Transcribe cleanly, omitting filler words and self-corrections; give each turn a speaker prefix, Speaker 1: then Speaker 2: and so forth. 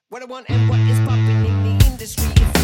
Speaker 1: What I want and what is popping in the industry.